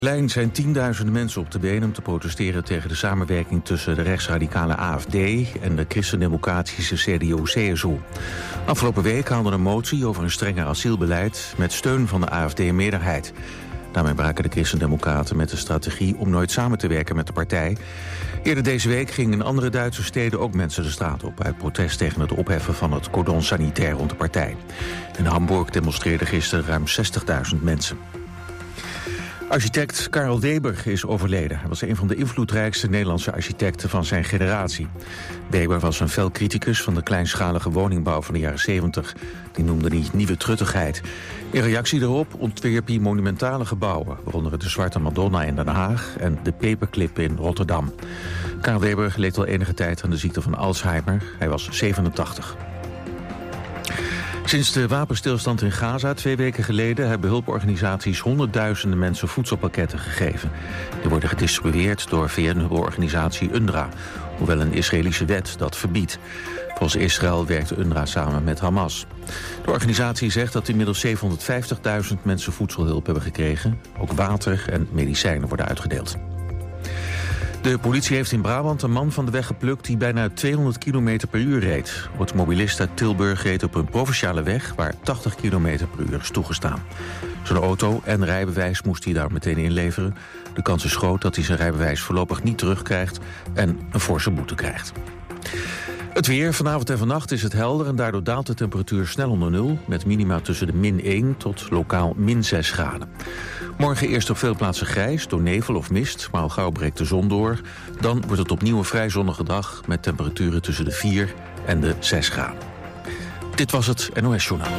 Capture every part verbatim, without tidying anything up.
In Berlijn zijn tienduizenden mensen op de been om te protesteren tegen de samenwerking tussen de rechtsradicale A F D en de christendemocratische C D U C S U. Afgelopen week haalde een motie over een strenger asielbeleid met steun van de A F D-meerderheid. Daarmee braken de christendemocraten met de strategie om nooit samen te werken met de partij. Eerder deze week gingen in andere Duitse steden ook mensen de straat op uit protest tegen het opheffen van het cordon sanitair rond de partij. In Hamburg demonstreerden gisteren ruim zestigduizend mensen. Architect Karel Weber is overleden. Hij was een van de invloedrijkste Nederlandse architecten van zijn generatie. Weber was een fel criticus van de kleinschalige woningbouw van de jaren zeventig. Die noemde hij nieuwe truttigheid. In reactie daarop ontwierp hij monumentale gebouwen, waaronder de Zwarte Madonna in Den Haag en de Paperclip in Rotterdam. Karel Weber leed al enige tijd aan de ziekte van Alzheimer. Hij was zevenentachtig. Sinds de wapenstilstand in Gaza twee weken geleden hebben hulporganisaties honderdduizenden mensen voedselpakketten gegeven. Die worden gedistribueerd door V N-hulporganisatie U N R W A, hoewel een Israëlische wet dat verbiedt. Volgens Israël werkt de U N R W A samen met Hamas. De organisatie zegt dat inmiddels zevenhonderdvijftigduizend mensen voedselhulp hebben gekregen. Ook water en medicijnen worden uitgedeeld. De politie heeft in Brabant een man van de weg geplukt die bijna tweehonderd kilometer per uur reed. De automobilist uit Tilburg reed op een provinciale weg waar tachtig kilometer per uur is toegestaan. Zijn auto en rijbewijs moest hij daar meteen inleveren. De kans is groot dat hij zijn rijbewijs voorlopig niet terugkrijgt en een forse boete krijgt. Het weer. Vanavond en vannacht is het helder en daardoor daalt de temperatuur snel onder nul, met minima tussen de min één tot lokaal min zes graden. Morgen eerst op veel plaatsen grijs, door nevel of mist, maar al gauw breekt de zon door. Dan wordt het opnieuw een vrij zonnige dag met temperaturen tussen de vier en de zes graden. Dit was het N O S Journaal.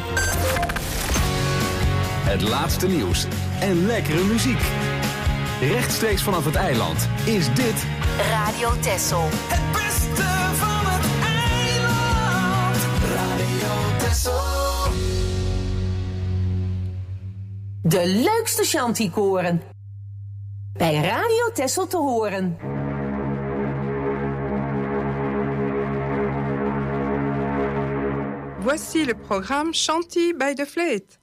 Het laatste nieuws en lekkere muziek. Rechtstreeks vanaf het eiland is dit Radio Texel. Het beste van het eiland. Radio Texel. De leukste Shanty-koren. Bij Radio Texel te horen. Voici le programme Shanty by the Fleet.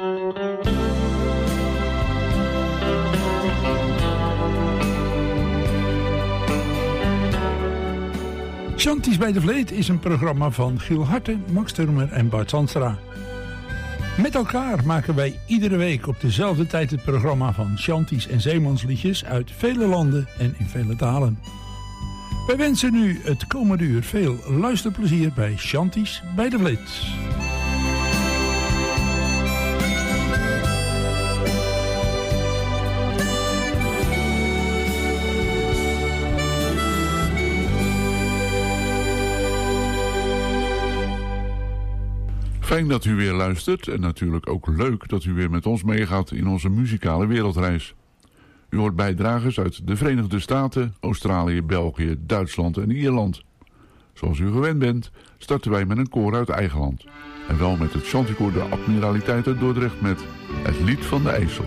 Shanties bij de Vleet is een programma van Giel Harten, Max Turmer en Bart Zandstra. Met elkaar maken wij iedere week op dezelfde tijd het programma van Shanties en zeemansliedjes uit vele landen en in vele talen. Wij wensen u het komende uur veel luisterplezier bij Shanties bij de Vleet. Fijn dat u weer luistert en natuurlijk ook leuk dat u weer met ons meegaat in onze muzikale wereldreis. U hoort bijdragers uit de Verenigde Staten, Australië, België, Duitsland en Ierland. Zoals u gewend bent, starten wij met een koor uit eigen land. En wel met het Chanticoor de Admiraliteit uit Dordrecht met Het Lied van de IJssel.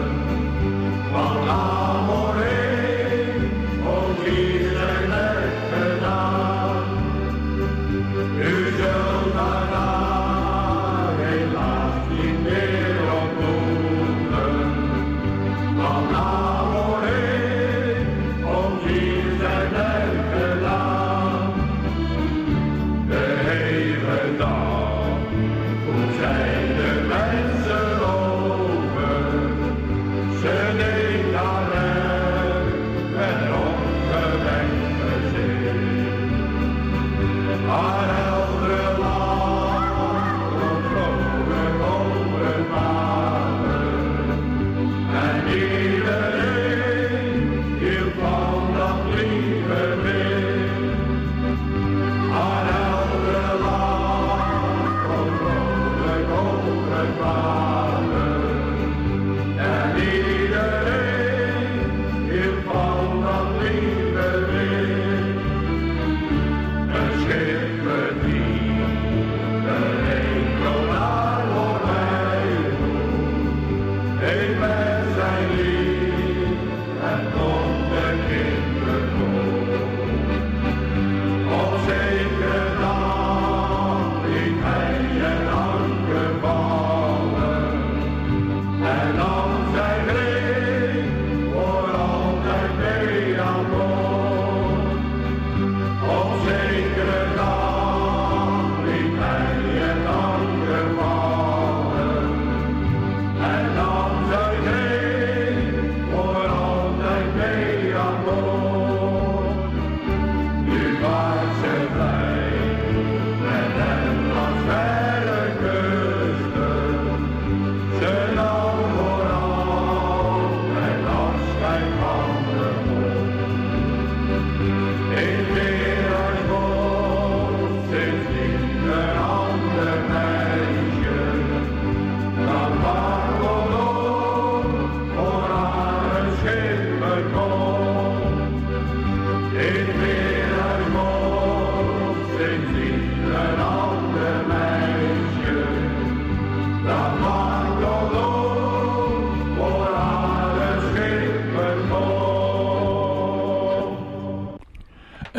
Van Amore, oh liefde,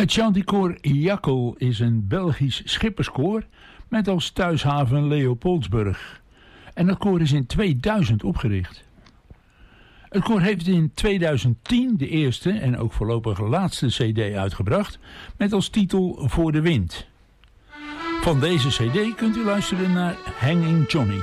Het chanticoor Jakkel is een Belgisch schipperskoor met als thuishaven Leopoldsburg. En dat koor is in tweeduizend opgericht. Het koor heeft in tweeduizend tien de eerste en ook voorlopig laatste cd uitgebracht met als titel Voor de Wind. Van deze cd kunt u luisteren naar Hanging Johnny.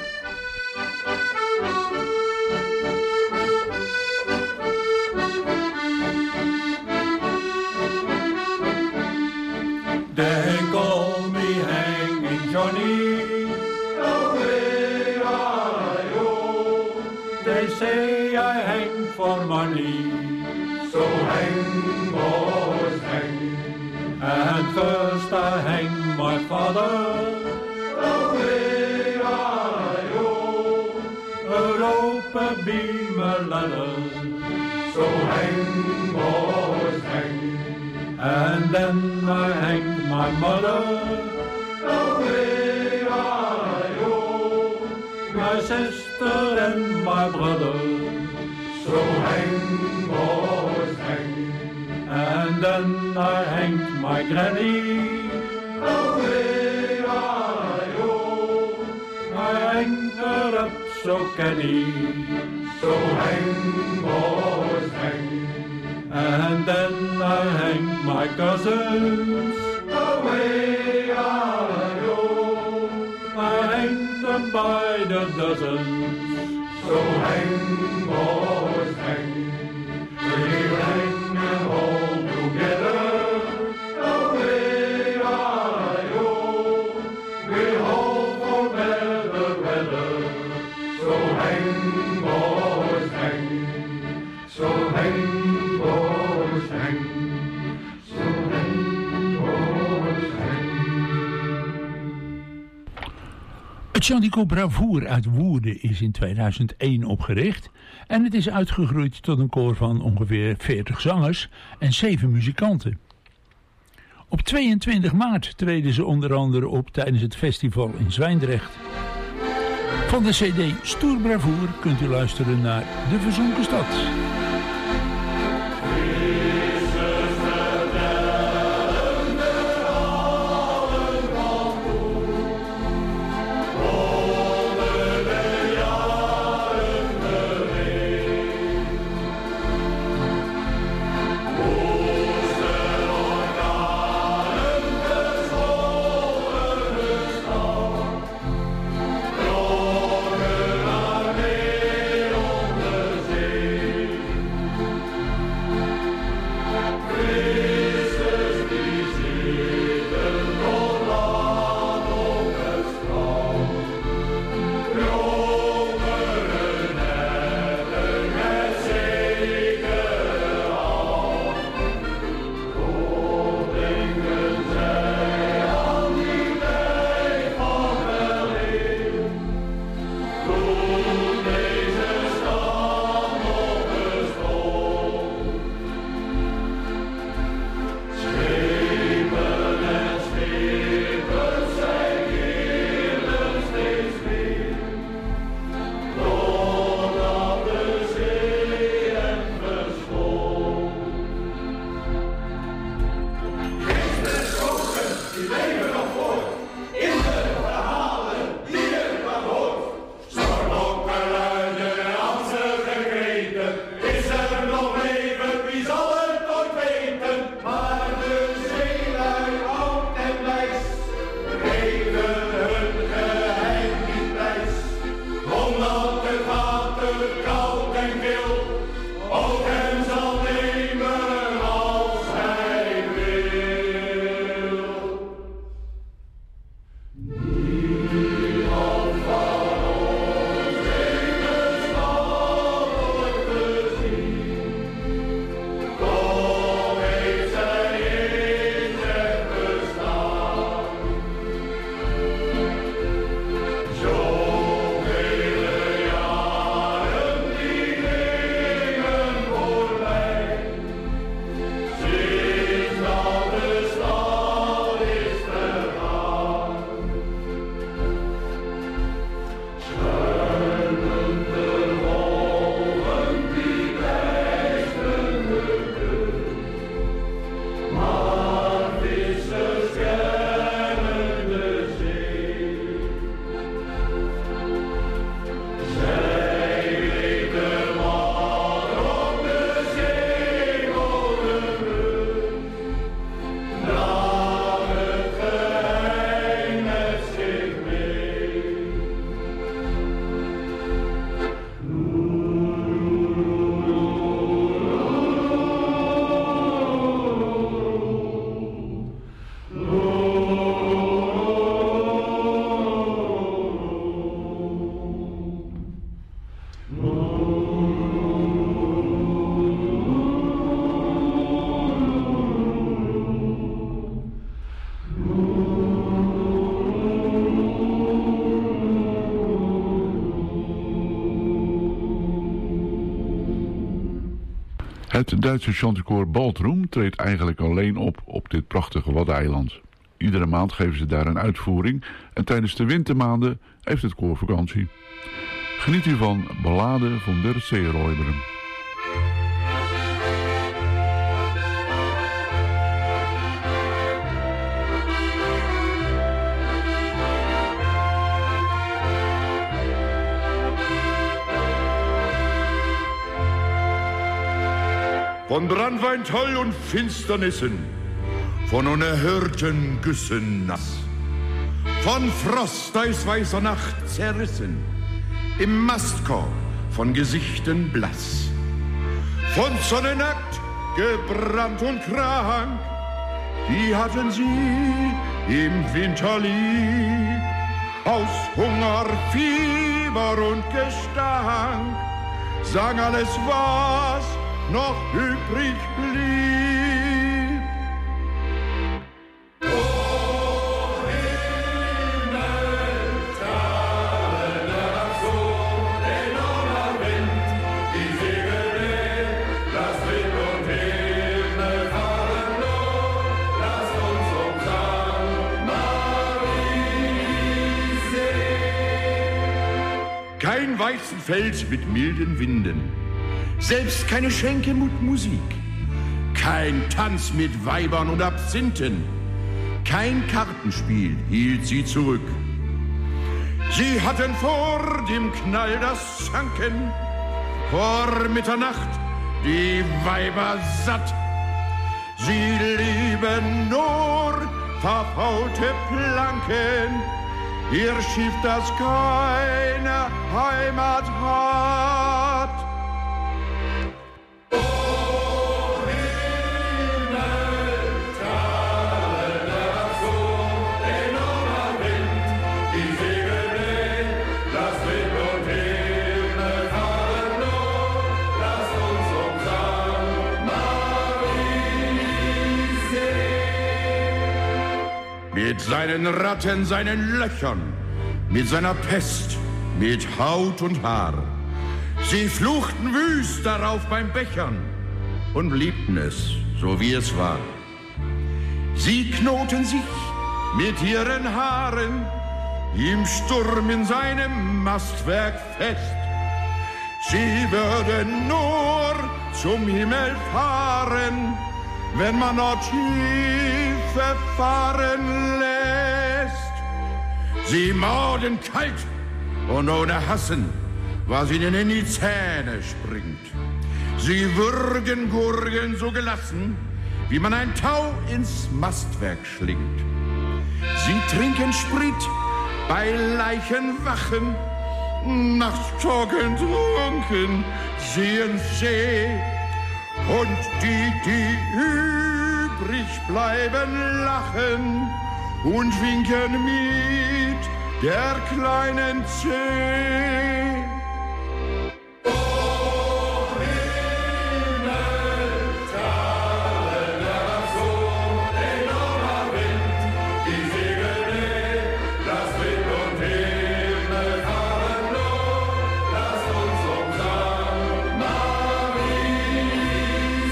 They call me Hanging Johnny, away I go. They say I hang for money, so hang boys hang. And first I hang my father, away I go. A rope, a beam, a ladder, so hang boys hang. And then I hanged my mother, away I go. My sister and my brother, so hang boys hang. And then I hanged my granny, away I go. I hanged her up so canny, so hang boys hang. And then I hanged my cousins, away I go. I hanged them by the dozens, so hang boys hang. We hang them all together, away I go. We hope for better weather, so hang boys hang, so hang. Het chanticoor Bravoer uit Woerden is in tweeduizend één opgericht en het is uitgegroeid tot een koor van ongeveer veertig zangers en zeven muzikanten. Op tweeëntwintig maart treden ze onder andere op tijdens het festival in Zwijndrecht. Van de cd Stoer Bravoer kunt u luisteren naar De Verzonken Stad. Het Duitse chanticoor Baltroem treedt eigenlijk alleen op op dit prachtige Waddeneiland. Iedere maand geven ze daar een uitvoering en tijdens de wintermaanden heeft het koor vakantie. Geniet u van Ballade van der Seeräuberen. Von Brandwein toll und Finsternissen, von unerhörten Güssen nass, von Frost eisweißer Nacht zerrissen, im Mastkorb von Gesichten blass, von Sonne nackt, gebrannt und krank, die hatten sie im Winter lieb, aus Hunger, Fieber und Gestank, sang alles, was noch übrig blieb. O Himmel, talener Sohn, enormer Wind, die Segel wehen, lass Wind und Himmel fahren los, lass uns um Sankt Marie sehen. Kein Weizenfeld mit milden Winden, selbst keine Schenke mit Musik, kein Tanz mit Weibern und Absinthen, kein Kartenspiel hielt sie zurück. Sie hatten vor dem Knall das Zanken, vor Mitternacht die Weiber satt. Sie lieben nur verfaulte Planken, ihr Schiff, das keine Heimat hat. Mit seinen Ratten, seinen Löchern, mit seiner Pest, mit Haut und Haar. Sie fluchten wüst darauf beim Bechern und liebten es, so wie es war. Sie knoten sich mit ihren Haaren im Sturm in seinem Mastwerk fest. Sie würden nur zum Himmel fahren, wenn man dort Schiffe fahren lässt. Sie morden kalt und ohne Hassen, was ihnen in die Zähne springt. Sie würgen Gurgeln so gelassen, wie man ein Tau ins Mastwerk schlingt. Sie trinken Sprit bei Leichenwachen, nachts trocken trunken, sehen See. Und die, die übrig bleiben, lachen und winken mit der kleinen Zeh. O Himmel, talener Sohn, enormer Wind, die Segel wehen, lass Wind und Himmel fahren los, lass uns um Sankt Marie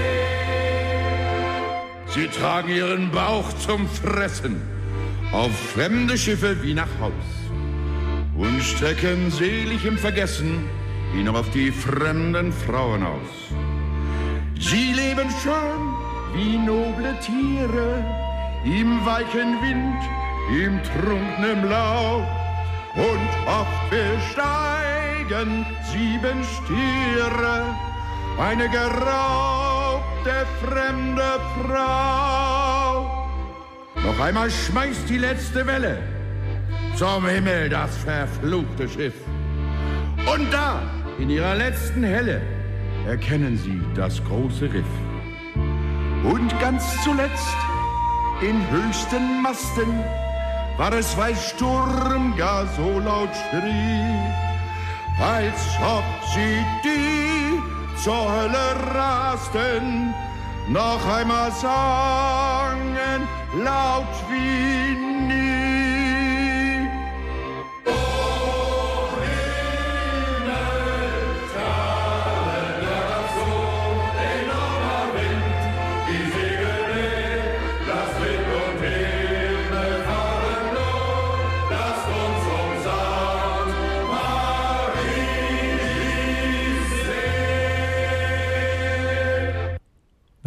sehen. Sie tragen ihren Bauch zum Fressen auf fremde Schiffe wie nach Haus und strecken selig im Vergessen ihn auf die fremden Frauen aus. Sie leben schön wie noble Tiere, im weichen Wind, im trunkenen Laub, und oft besteigen sieben Stiere eine geraubte fremde Frau. Noch einmal schmeißt die letzte Welle zum Himmel das verfluchte Schiff. Und da, in ihrer letzten Helle, erkennen sie das große Riff. Und ganz zuletzt, in höchsten Masten, war es, weil Sturm gar so laut schrie, als ob sie die zur Hölle rasten, noch einmal sangen, laut wie nie. O Himmel, talener Sohn,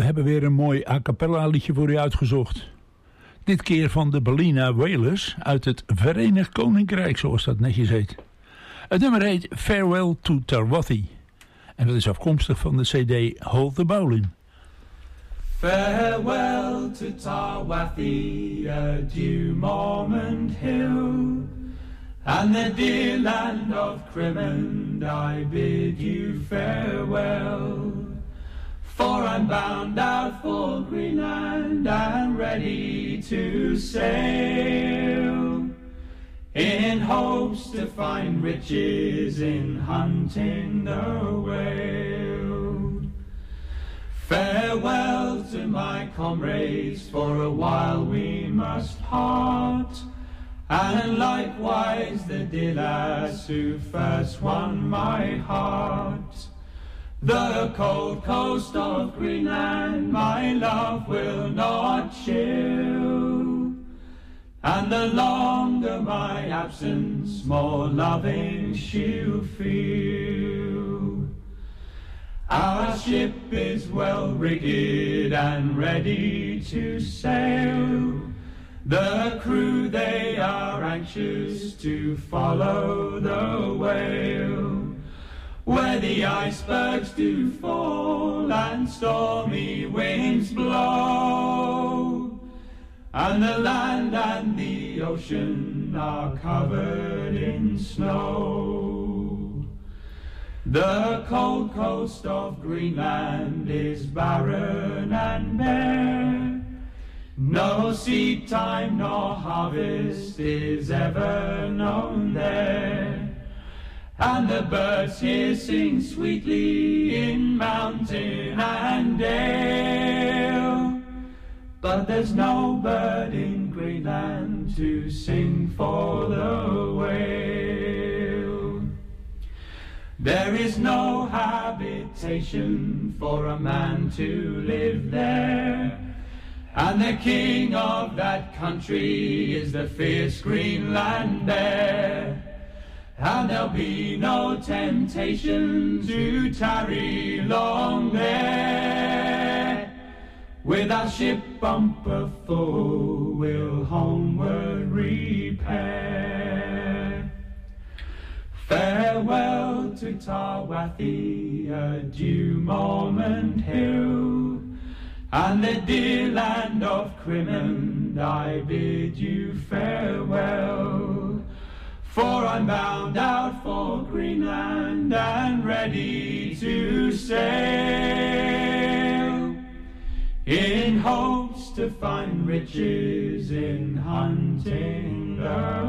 hebben weer een mooi a cappella liedje voor u uitgezocht. Dit keer van de Ballina Wailers uit het Verenigd Koninkrijk, zoals dat netjes heet. Het nummer heet Farewell to Tarwathie. En dat is afkomstig van de cd Hold the Bowling. Farewell to Tarwathie, adieu Mormont Hill, and the dear land of Crimond, I bid you farewell. For I'm bound out for Greenland and ready to sail, in hopes to find riches in hunting the whale. Farewell to my comrades, for a while we must part, and likewise the dear lass who first won my heart. The cold coast of Greenland my love will not chill, and the longer my absence, more loving she'll feel. Our ship is well rigged and ready to sail. The crew, they are anxious to follow the whale, where the icebergs do fall and stormy winds blow, and the land and the ocean are covered in snow. The cold coast of Greenland is barren and bare, no seed time nor harvest is ever known there. And the birds here sing sweetly in mountain and dale, but there's no bird in Greenland to sing for the whale. There is no habitation for a man to live there, and the king of that country is the fierce Greenland bear. And there'll be no temptation to tarry long there. With our ship bumper full, we'll homeward repair. Farewell to Tarwathie, adieu Mormont Hill, and the dear land of Crimond, I bid you farewell. For I'm bound out for Greenland and ready to sail, in hopes to find riches in hunting the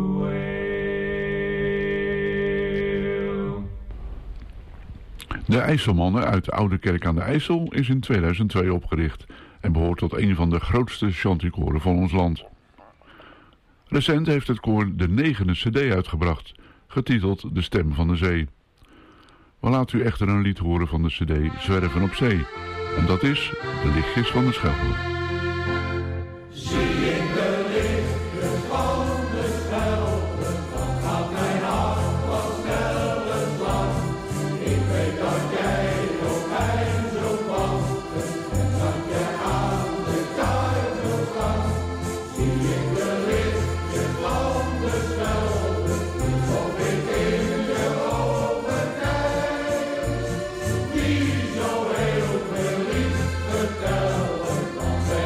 whale. De IJsselmannen uit de Oude Kerk aan de IJssel is in tweeduizend twee opgericht en behoort tot een van de grootste chanticoren van ons land. Recent heeft het koor de negende cd uitgebracht, getiteld De Stem van de Zee. We laten u echter een lied horen van de cd Zwerven op Zee. En dat is De Lichtjes van de Schelde. Zie ik de lichtjes van de Schelde, dan gaat mijn hart wat sneller slaan. Ik weet dat jij op mij zult wachten en dat je aan de kaai zult gaan. Zie ik de lichtjes van de Schelde, of ik in je ogen kijk, die zo heel veel lief vertellen, dan ben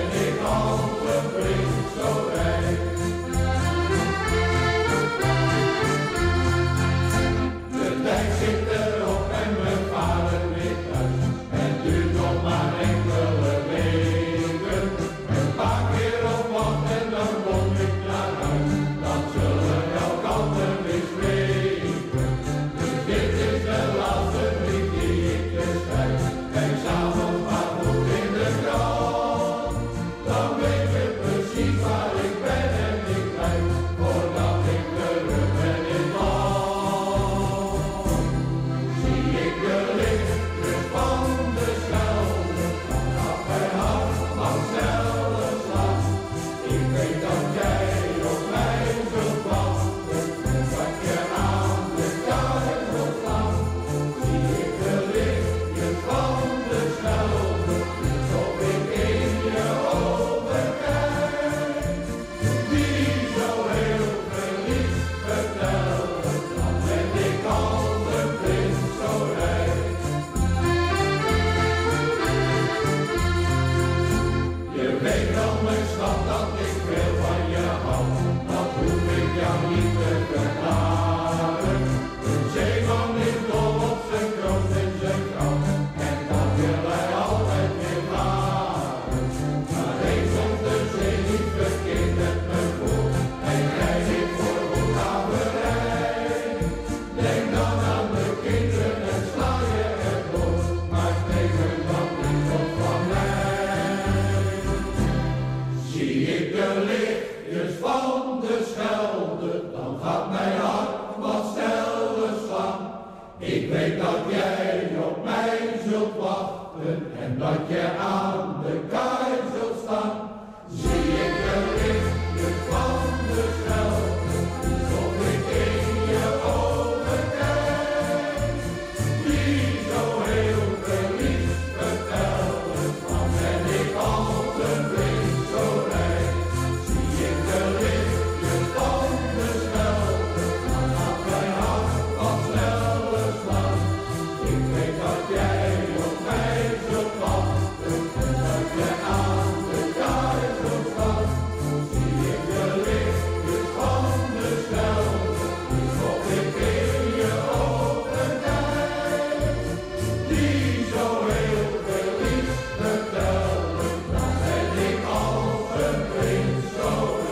dat je aan de kaai zult staan. Zie ik de lichtjes van de Schelde, zon ik in je ogen kijk. Die zo heel verliefd vertellen, dan ben ik als een blind zo rijk. Zie ik de lichtjes van de Schelde, dan gaat mijn hart wat sneller slaan. Ik weet dat jij op mij zult wachten, dat je aan de kaai zult staan. Zie ik de lichtjes van de Schelde, tot ik in je ogen kijk. Die zo heel verliefd vertellen, dan ben ik als een prins zo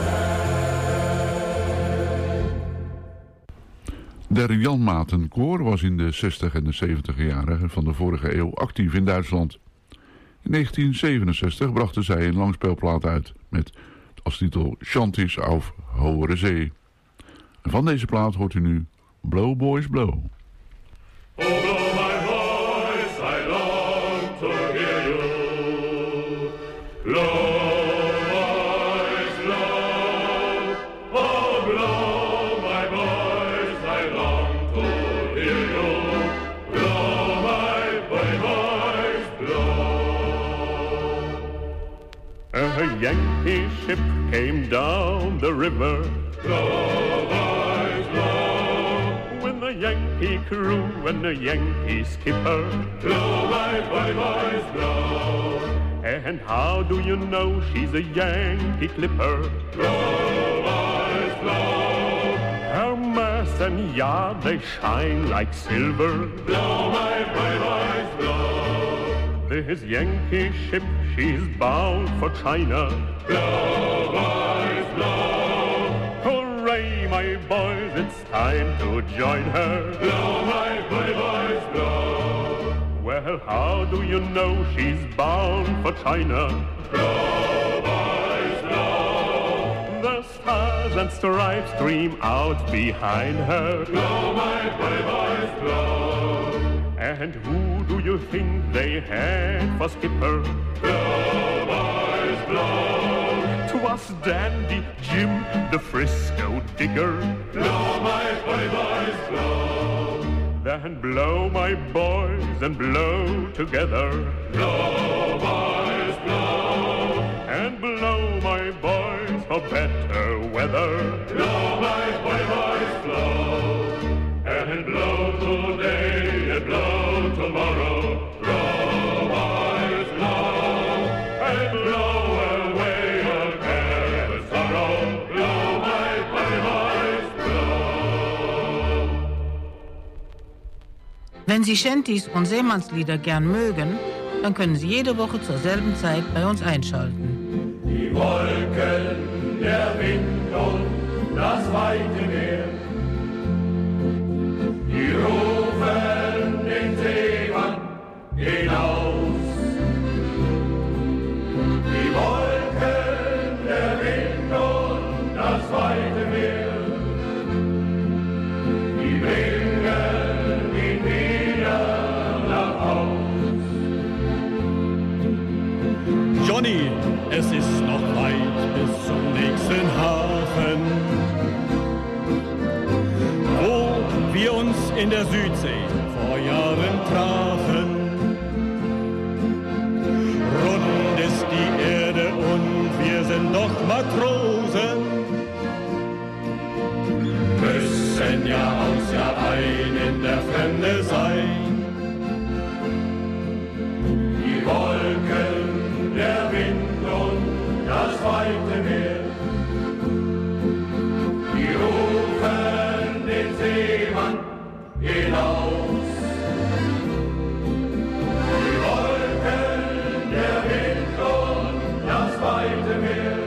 rijk. Der Jan Maten Koor was in de zestig en de zeventig jaren van de vorige eeuw actief in Duitsland. In negentien zevenenzestig brachten zij een langspeelplaat uit met als titel Chanties auf Hogere Zee. En van deze plaat hoort u nu Blow Boys Blow. Oh, blow my voice, I long to hear you. Blow, boys, blow. Oh, blow my voice, I long to hear you. Blow my voice, blow. A Yankee ship came down the river. Blow, boys, blow. With a Yankee crew and a Yankee skipper. Blow, my boys, blow. And how do you know she's a Yankee clipper? Blow, boys, blow. Her masts and yard, they shine like silver. Blow, my boys, blow. This Yankee ship, she's bound for China. Blow, boys, blow. Hooray, my boys, it's time to join her. Blow, my boys, blow. Well, how do you know she's bound for China? Blow, boys, blow. The stars and stripes stream out behind her. Blow, my boys, blow. And who do you think they had for skipper? Blow, boys, blow. 'Twas Dandy Jim, the Frisco digger. Blow, my boys, blow. Then blow, my boys, and blow together. Blow, boys, blow. And blow, my boys, for better weather. Blow, my boys, blow. And blow today, and blow tomorrow. Blow, boys, blow. And blow away all care and sorrow. Blow, my boys, blow. Wenn Sie Shanties und Seemannslieder gern mögen, dann können Sie jede Woche zur selben Zeit bei uns einschalten. Die Wolken, der Wind und das weite Meer, die rufen den Seemann hinaus. Die Wolken, der Wind und das weite Meer, die bringen ihn wieder nach Haus. Johnny, es ist noch weit bis zum nächsten Hafen, wo wir uns in der Südsee vor Jahren trafen. Rund ist die Erde und wir sind doch Matrosen, müssen Jahr aus Jahr ein in der Fremde sein. Die Wolken, der Wind und das weite Meer, die rufen den Seemann hinaus. Die Wolken, der Wind und das weite Meer,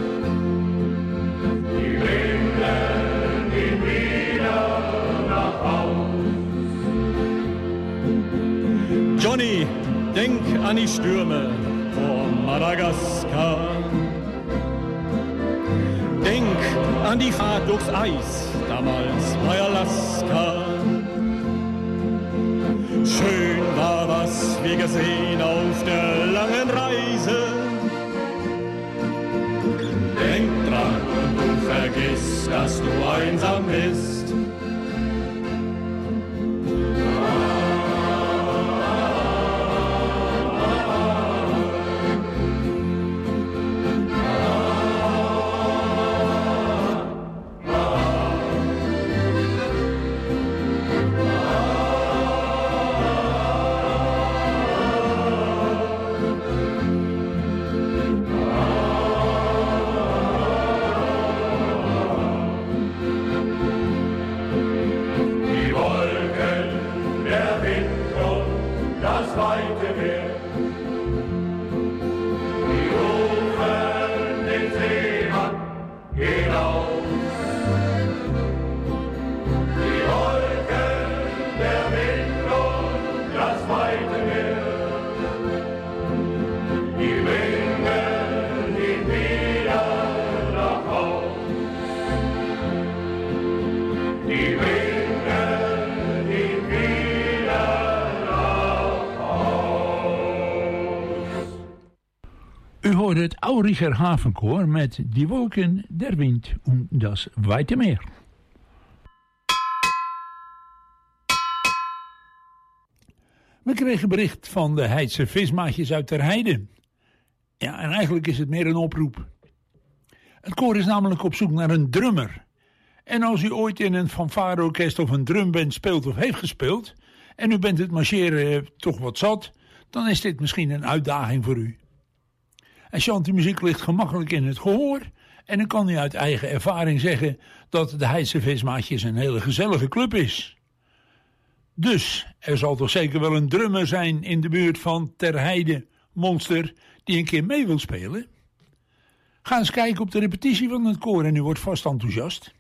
die bringen ihn wieder nach Haus. Johnny, denk an die Stürme vor Madagaskar. Denk an die Fahrt durchs Eis, damals bei Alaska. Schön war, was wir gesehen auf der langen Reise. Denk dran und du vergiss, dass du einsam bist. Het Auriger Havenkoor met Die Wolken, der Wind und das weite Meer. We kregen bericht van de Heidse vismaatjes uit Ter Heide. Ja, en eigenlijk is het meer een oproep. Het koor is namelijk op zoek naar een drummer. En als u ooit in een fanfareorkest of een drumband speelt of heeft gespeeld, en u bent het marcheren toch wat zat, dan is dit misschien een uitdaging voor u. En chantymuziek ligt gemakkelijk in het gehoor. En ik kan u uit eigen ervaring zeggen dat de Heidse Vismaatjes een hele gezellige club is. Dus er zal toch zeker wel een drummer zijn in de buurt van Ter Heide, Monster, die een keer mee wil spelen. Ga eens kijken op de repetitie van het koor en u wordt vast enthousiast.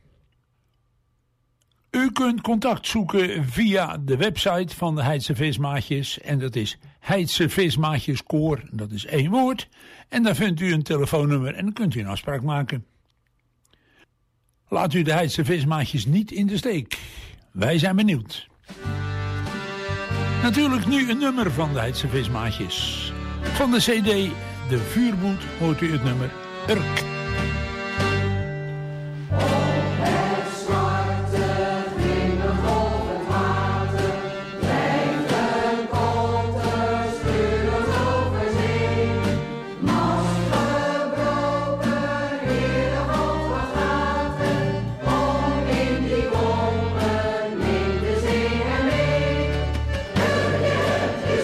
U kunt contact zoeken via de website van de Heidse Vismaatjes. En dat is Heidse Vismaatjeskoor, dat is één woord. En daar vindt u een telefoonnummer en dan kunt u een afspraak maken. Laat u de Heidse Vismaatjes niet in de steek. Wij zijn benieuwd. Natuurlijk nu een nummer van de Heidse Vismaatjes. Van de cd De Vuurboet hoort u het nummer Urk.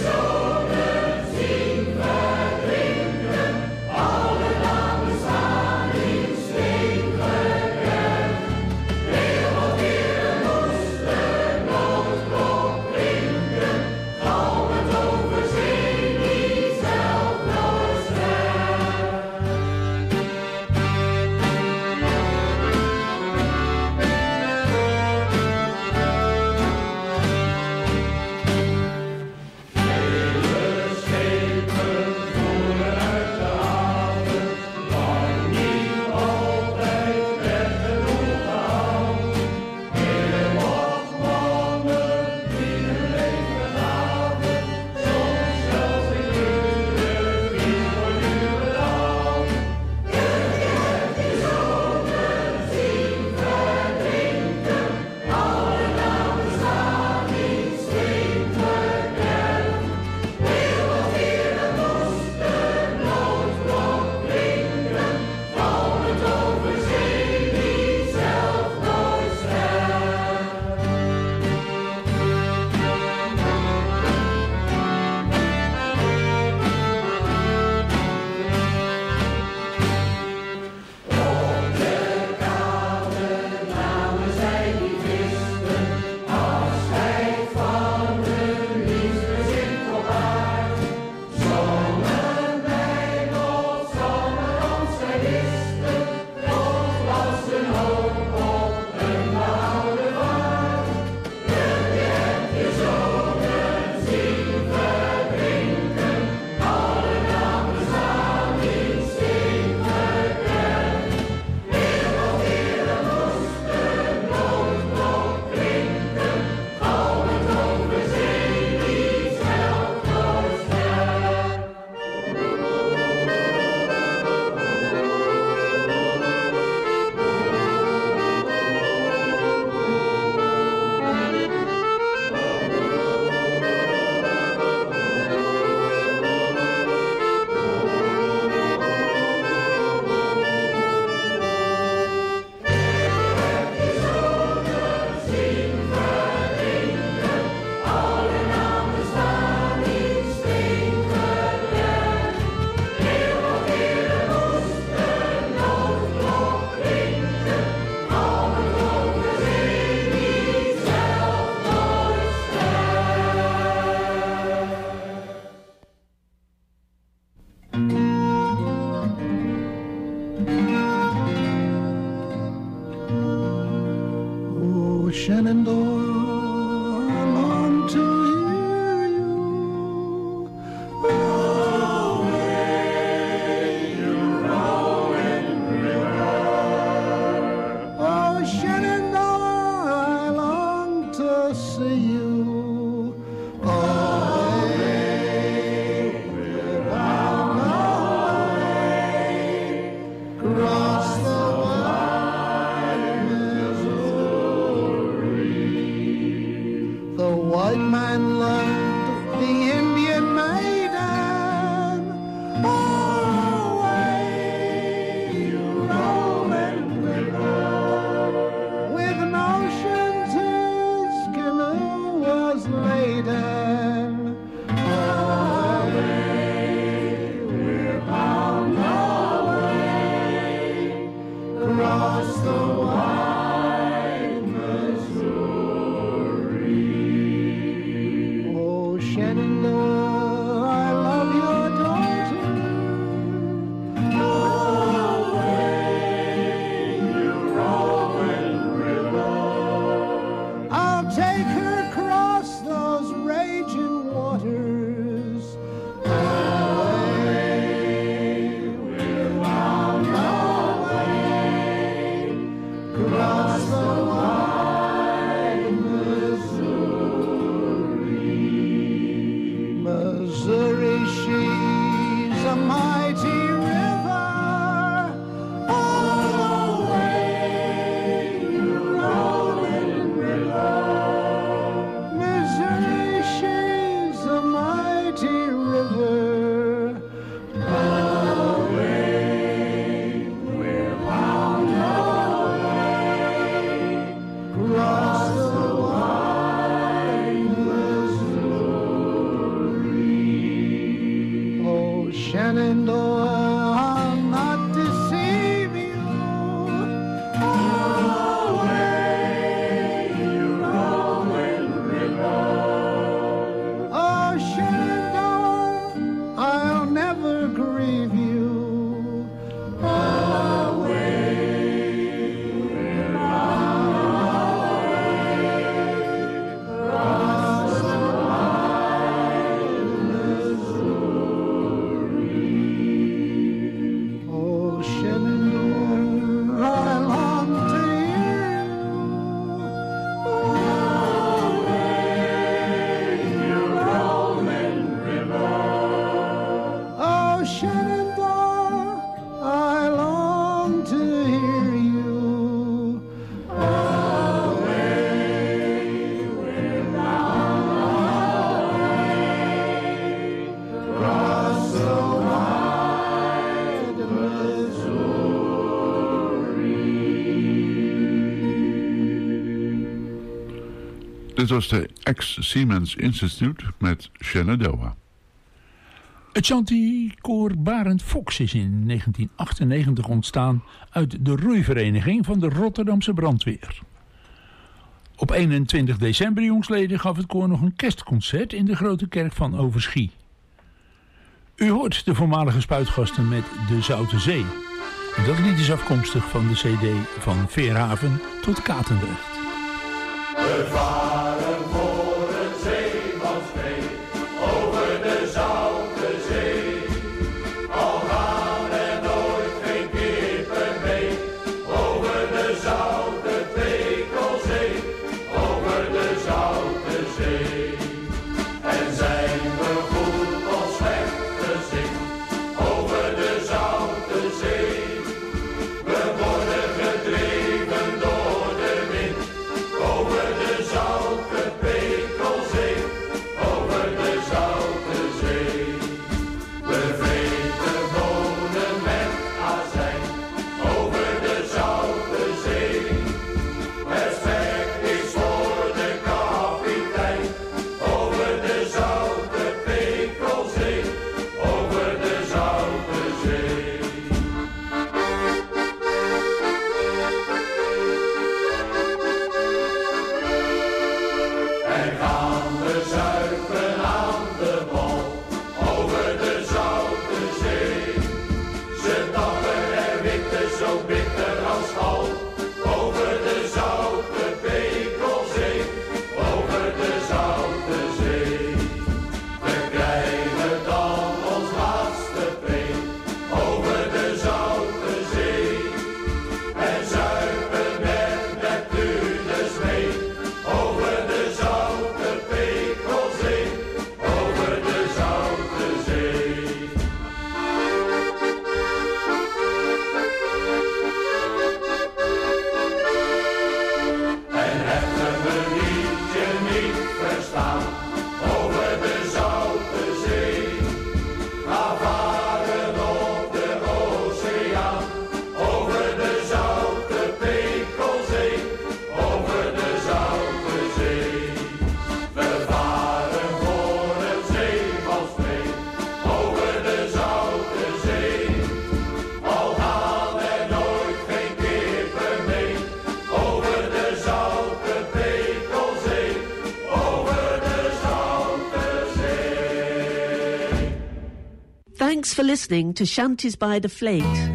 Alle namen staan. Shenandoah, I long to hear you. Away, you rolling river. Oh, Shenandoah, I long to see you. Dit was de ex-Siemens Institute met Shenandoah. Het Chanty-koor Barend Fox is in negentien achtennegentig ontstaan uit de roeivereniging van de Rotterdamse brandweer. Op eenentwintig december jongsleden gaf het koor nog een kerstconcert in de Grote Kerk van Overschie. U hoort de voormalige spuitgasten met De Zoute Zee. En dat lied is afkomstig van de cd Van Veerhaven tot Katendrecht. We varen voor het zeemansvee over de Zoute Zee. Al gaan er nooit geen kippen mee over de Zoute Pekelzee, over de Zoute Zee. En zijn we goed of slecht gezind over de Zoute Zee. We worden gedreven door de wind over de Zoute Pekelzee, over Thanks for listening to Shanties by the Fleet.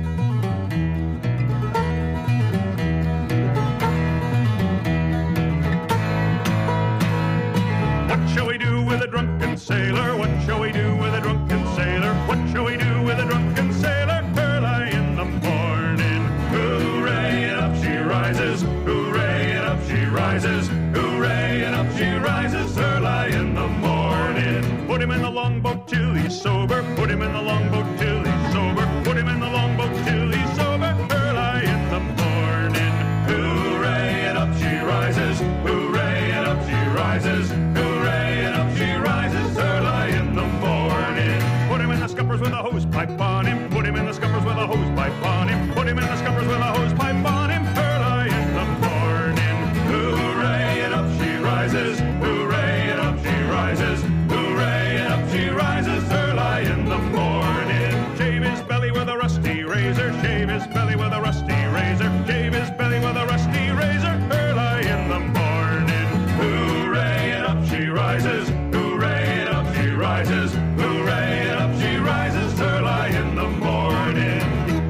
With a drunken sailor, what shall we do with a drunken sailor? What shall we do with a drunken sailor? Early in the morning, hooray, and up she rises, hooray, and up she rises, hooray, and up she rises, early in the morning. Put him in the longboat till he's sober, put him in the longboat till he's sober, put him in the longboat till he's sober, early in the morning. Hooray, and up she rises, hooray, and up she rises, hooray, and up she rises early in the morning. Put him in the scuppers with a hose pipe on him. Put him in the scuppers with a hose pipe on him. Put him in the scuppers with a hose pipe on him early in the morning. Hooray, and up she rises. Hooray, and up she rises. Hooray, and up she rises early in the morning. Shave his belly with a rusty razor. Shave his belly with a rusty razor. Shave his belly with a rusty razor early in the morning. Hooray, and up she rises. Hooray, and up she rises. Hooray, and up she rises early in the morning.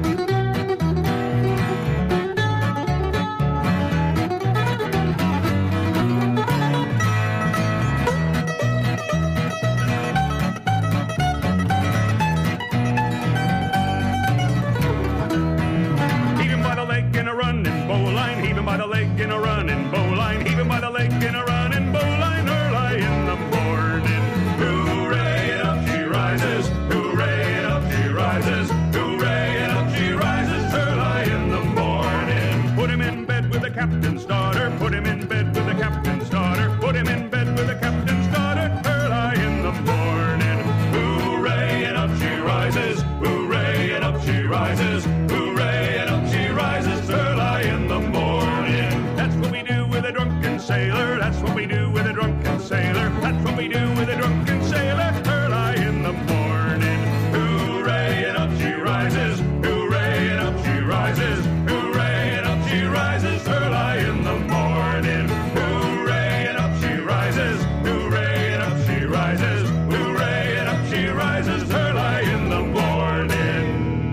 Heave him by the leg in a running bowline. Heave him by the leg in a running bowline. Heave him by the leg in a running bowline early in the morning. Hooray, and up she rises. Hooray, and up she rises. Hooray, and up she rises early in the morning. Put him in bed with the captain's daughter. Put him in bed with the captain's daughter. Put him in bed with the captain's daughter early in the morning. Hooray, and up she rises. Hooray, and up she rises. Hooray, and up she rises early in the morning. That's what we do with a drunken sailor. That's what we do with a drunken sailor. That's what we do with a drunken sailor early in the morning. Hooray, and up she rises. Hooray, and up she rises. Hooray, and up she rises early in the morning. Hooray, and up she rises. Hooray, and up she rises. Hooray, and up she rises early in the morning.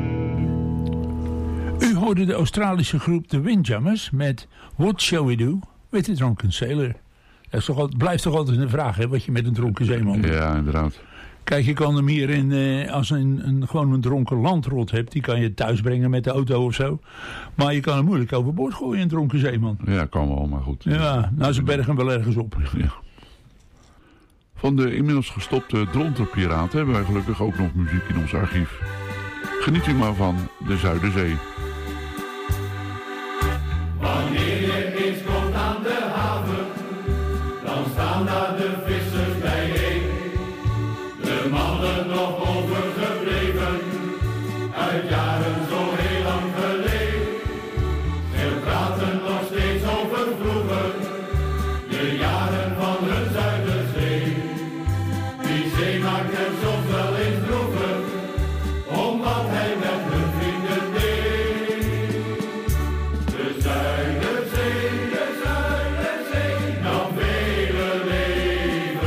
U hoorde de Australische groep The Windjammers met What Shall We Do with a Drunken Sailor. Dat is toch altijd, blijft toch altijd een vraag, hè, wat je met een dronken zeeman doet. Ja, inderdaad. Kijk, je kan hem hier in, eh, als een, een, gewoon een dronken landrot hebt, die kan je thuis brengen met de auto of zo. Maar je kan hem moeilijk overboord gooien, een dronken zeeman. Ja, kan wel, maar goed. Ja, nou ze bergen wel ergens op. Ja. Van de inmiddels gestopte Dronterpiraten hebben wij gelukkig ook nog muziek in ons archief. Geniet u maar van de Zuiderzee. Wanneer je eens komt aan de haven, dan staan daar de vissers bijeen. De mannen nog overgebleven, uit jaren zo heel lang geleden. Ze praten nog steeds over vroeger, de jaren van hun Zuiderzee. Die zee maakt hem soms wel eens droevig, omdat hij met hun vrienden deed. De Zuiderzee, de Zuiderzee, nog vele leven.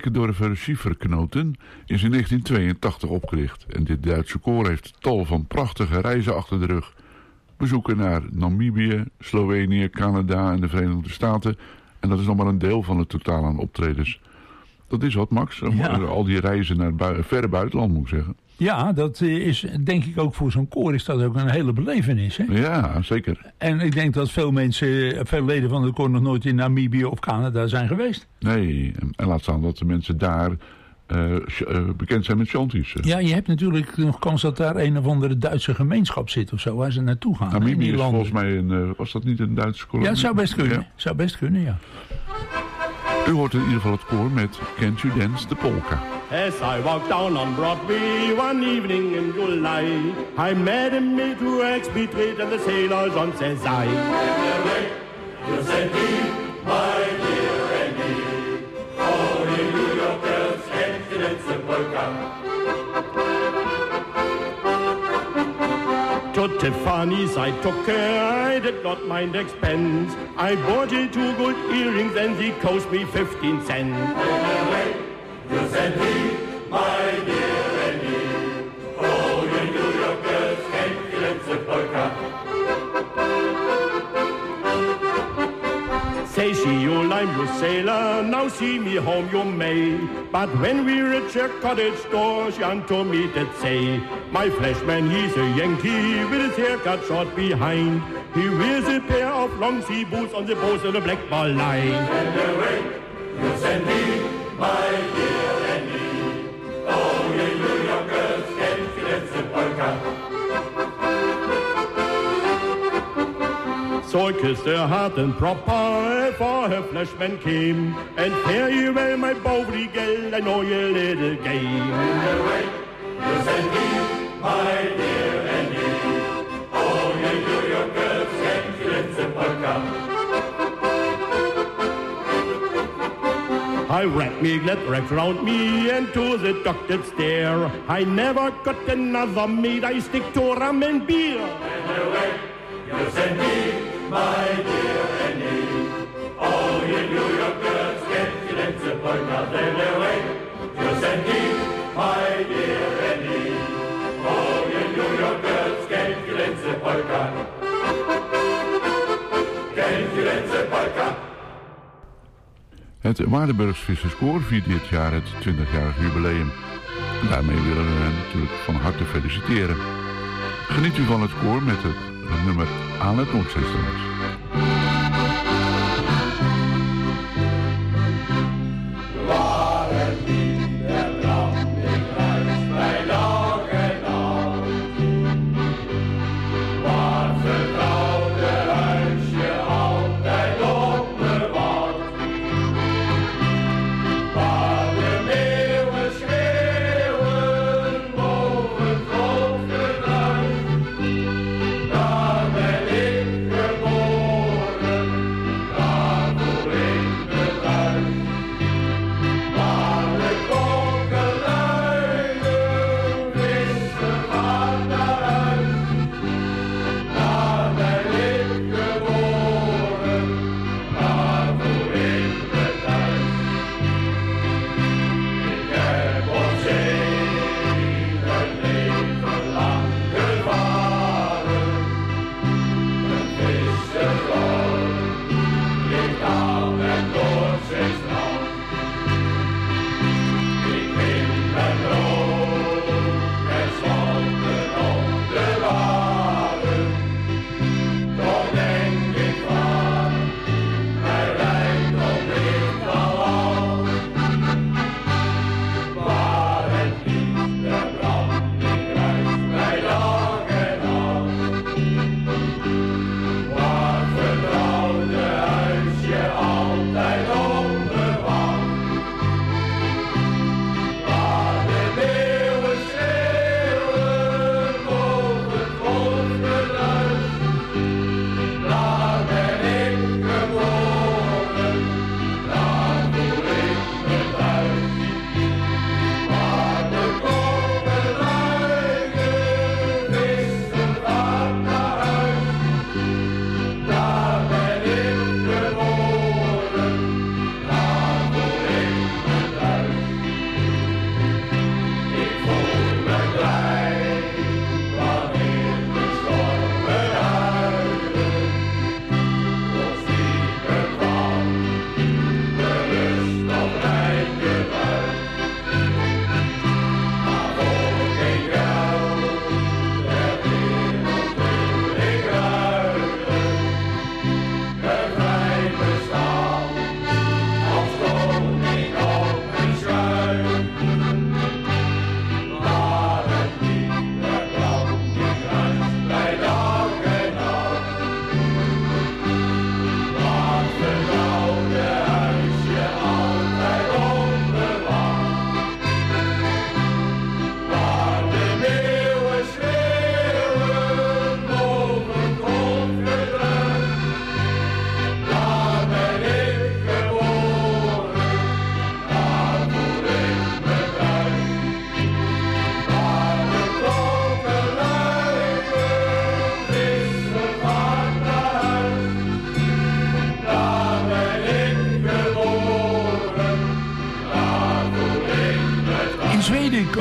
Beckendorfer Schieferknoten is in negentien tweeëntachtig opgericht. En dit Duitse koor heeft tal van prachtige reizen achter de rug. Bezoeken naar Namibië, Slovenië, Canada en de Verenigde Staten. En dat is nog maar een deel van het totaal aan optredens. Dat is wat, Max. Ja. Al die reizen naar bui- verre buitenland, moet ik zeggen. Ja, dat is denk ik ook voor zo'n koor is dat ook een hele belevenis. Hè? Ja, zeker. En ik denk dat veel mensen, veel leden van het koor nog nooit in Namibië of Canada zijn geweest. Nee, en, en laat staan dat de mensen daar uh, uh, bekend zijn met shanties. Ja, je hebt natuurlijk nog kans dat daar een of andere Duitse gemeenschap zit of zo, waar ze naartoe gaan. Namibië is landen. Volgens mij, een, uh, was dat niet een Duitse kolonie? Ja, het zou best kunnen. Ja. Zou best kunnen, ja. U hoort in ieder geval het koor met Can't You Dance the Polka. As I walked down on Broadway one evening in July, I met a mate who ex-betrayed and the sailors on says I. You said me, my dear Andy, all you New York girls can't you dance the polka. To Tiffany's I took her, I did not mind expense. I bought you two good earrings and they cost me fifteen cents. You said me, my dear Andy, all you New York girls can't you dance the polka. Say she, you I'm your sailor, now see me home you may. But when we reach her cottage door, she unto me did say, my fleshman, he's a Yankee, with his hair cut short behind. He wears a pair of long sea boots on the post of the black ball line. And away, you send me, my dear Andy, oh, you New York girls can't you dance the polka. So I kissed her hard and proper, for her fleshman came. And fare you well, my Bowery girl, I know your little game. And away, you send me, my dear Andy, oh, you New York girls can't you dance the polka. I wrapped me glad wrapped round me and to the doctor stare. I never got another maid, I stick to rum and beer. And away, you send me, my dear Andy, all you New York girls can't you dance the polka. Then away, you send me, my dear Andy, all you New York girls can't you dance the polka. Can't you dance the polka. Het Waardenburgs Visserskoor viert dit jaar het twintigjarig jubileum. En daarmee willen we hen natuurlijk van harte feliciteren. Geniet u van het koor met het nummer Aan het Noordzeesterhuis. Waren die der brandinghuis bij dag en nacht. Waar vertrouwde huisje altijd op me wacht. Waar de meeuwen schreeuwen boven het hoofdgeluid. Daar ben ik geboren.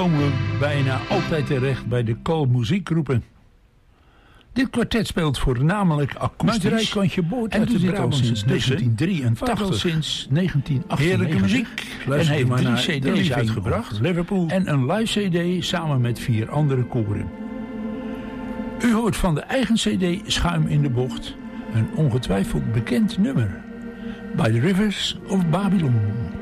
komen we bijna altijd terecht bij de Col muziekgroepen. Dit kwartet speelt voornamelijk akoestisch. Muiterij Kantje Boord uit de Brabantse negentien drieëntachtig. Sinds negentien achtennegentig. Heerlijke muziek. En heeft maar drie cd's uitgebracht. Liverpool. En een live cd samen met vier andere koren. U hoort van de eigen cd Schuim in de Bocht. Een ongetwijfeld bekend nummer. By the Rivers of Babylon.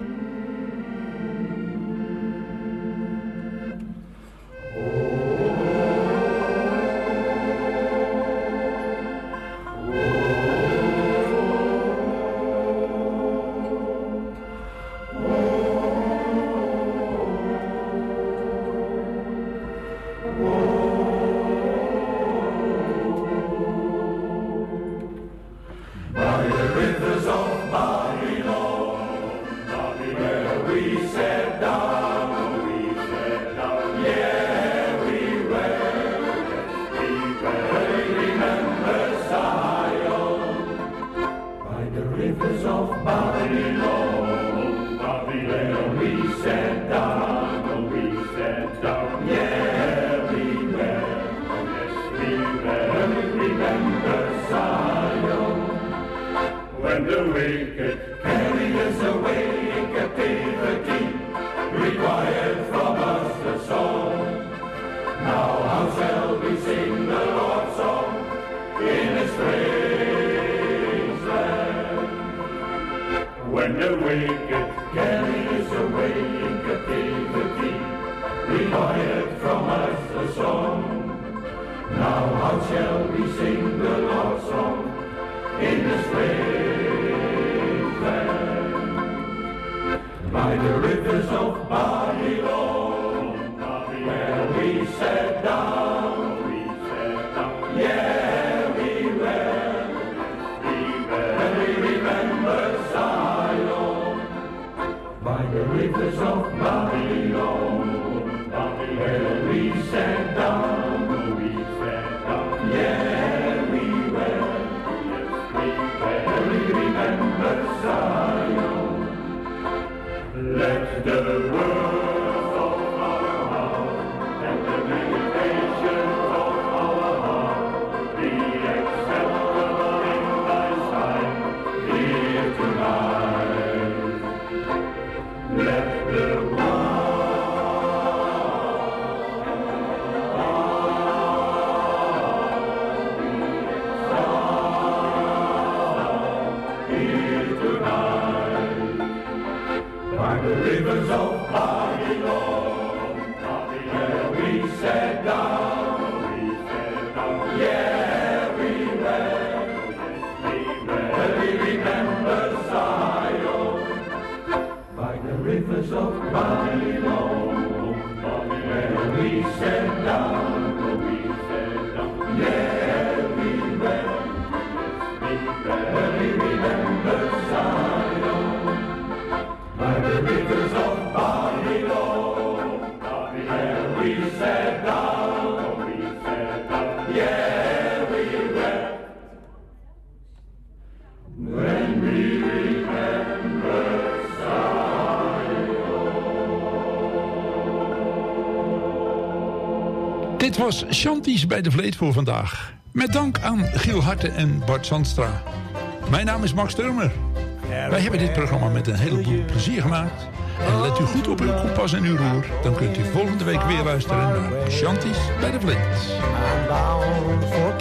Dit was Chanties bij de Vleet voor vandaag. Met dank aan Giel Harte en Bart Zandstra. Mijn naam is Max Turmer. Wij hebben dit programma met een heleboel plezier gemaakt. En let u goed op uw kompas en uw roer. Dan kunt u volgende week weer luisteren naar Chanties bij de Vleet. I'm bound for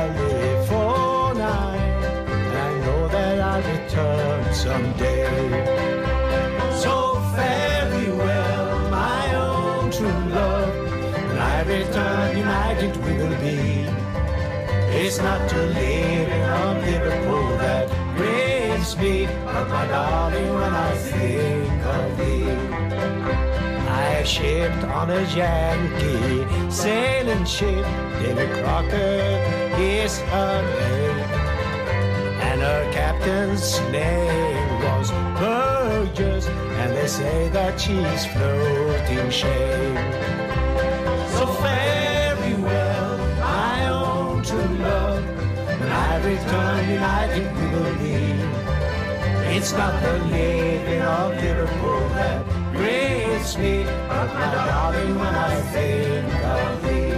California. I know that I'll return someday. So fare you well, my own true love. When I return, united we will be. It's not to live in Liverpool that grieves me, but my darling, when I think of thee. I shipped on a Yankee sailing ship, Davy Crocker is her name, and her captain's name was Burgess, and they say that she's floating shame. So fare you well, my own true love, when I return united we will be. It's not the living of Liverpool that grieves me, but my darling, when I think of thee.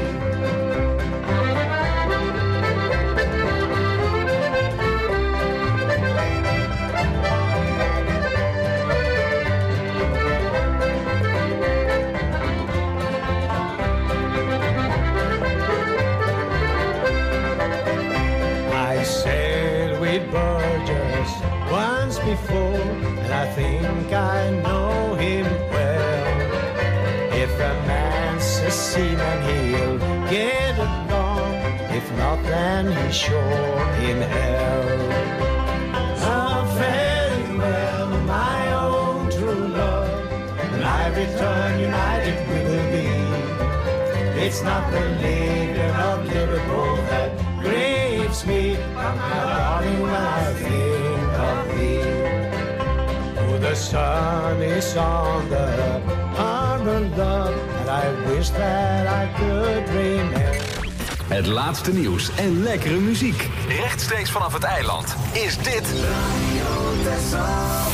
I sailed with Burgess once before, and I think I know him well. If a man's a seaman, he'll get it gone. If not, then he's sure in hell. Oh, very well, my own true love, when I return united we will be. It's not the leaving of Liverpool that grieves me, but my darling, when I think of thee. Oh, the sun is on the harbor, love, and I wish that I could remember. Het laatste nieuws en lekkere muziek. Rechtstreeks vanaf het eiland is dit Radio Texel.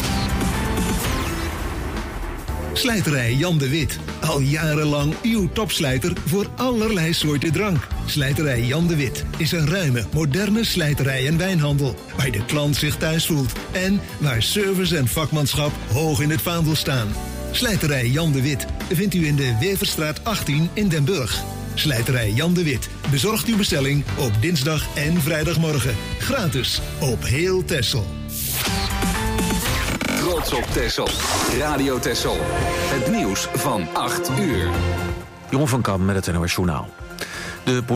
Slijterij Jan de Wit. Al jarenlang uw topslijter voor allerlei soorten drank. Slijterij Jan de Wit is een ruime, moderne slijterij en wijnhandel, waar de klant zich thuis voelt en waar service en vakmanschap hoog in het vaandel staan. Slijterij Jan de Wit vindt u in de Weverstraat achttien in Den Burg. Slijterij Jan de Wit bezorgt uw bestelling op dinsdag en vrijdagmorgen. Gratis op heel Texel. Trots op Texel. Radio Texel. Het nieuws van acht uur. Jeroen van Kam met het N O S Journaal. De